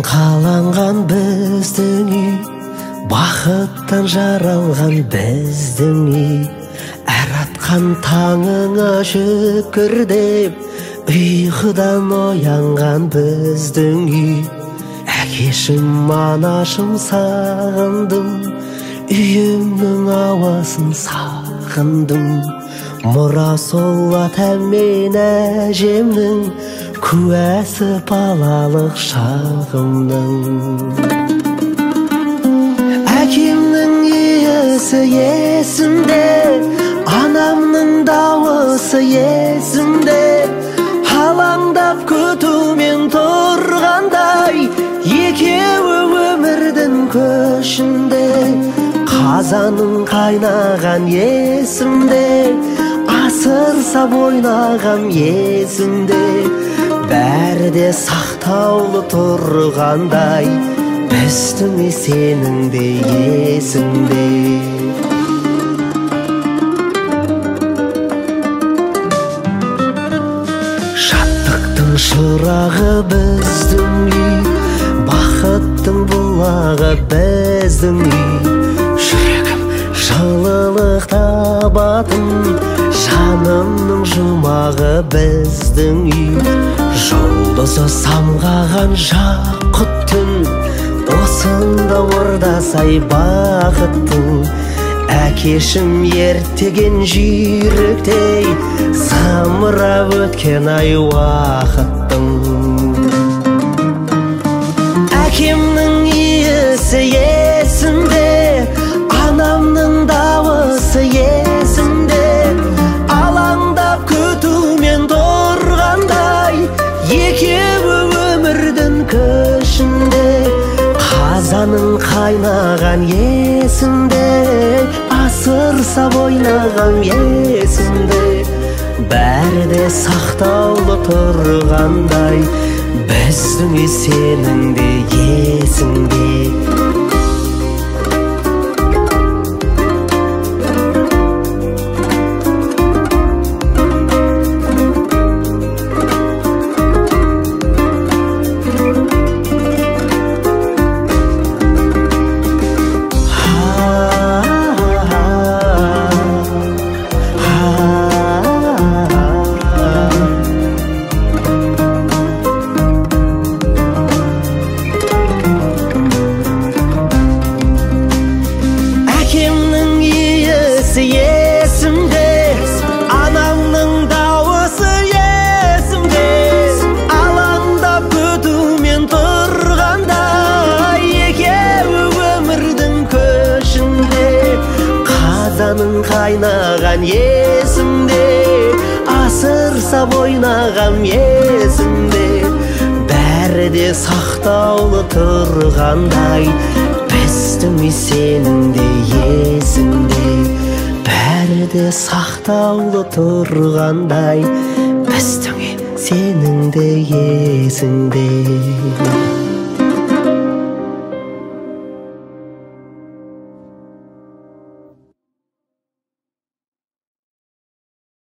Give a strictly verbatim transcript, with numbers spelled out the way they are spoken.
қаланған біздің үй, бақыттан жаралған біздің үй. Әр атқан таңыңа шүкір деп, ұйқыдан оянған біздің үй. Әкешім, анашым сағындым, үйімнің ауасын сағындым. Мұра сол атам мен әжемнің, куәсі балалық шағымның. Әкемнің иісі есімде, анамның дауысы есімде. Алаңдап күтумен тұрғандай, екеуі өмірдің көшінде. Қазаның қайнаған есімде, асырсап ойнағам есімде. Бәрі де сақтаулы тұрғандай, біздің сенің де есіңде. Шаттықтың шырағы біздің үй, бақыттың бұлағы біздің үй. Жүрегім жылылық табатын, жанымның жұмағы біздің үй. Жұлдызы самғаған жақұт түн, осында ордасай бақыттың. Әкешім ертеген жүйріктей, самырап өткен ай уақыттың. Әкемнің иісі есімде, анамның дауысы есімде. Алаңдап күтумен тұрғандай, екеуі өмірдің көшінде. Қазаның қайнаған есімде, асырсап ойнағам есімде. Бәрі де сақтаулы тұрғандай, біздің сенің де есіңде. Есімде, анамның дауысы есімде. Алаңдап күтумен тұрғанда, екеуі өмірдің көшінде. Қазаның қайнаған есімде, асырсап ойнағам есімде. Бәрі де сақтаулы тұрғандай, біздің сенің де есіңде. Бәрі де сақтаулы тұрғандай, біздің сенің де есіңде.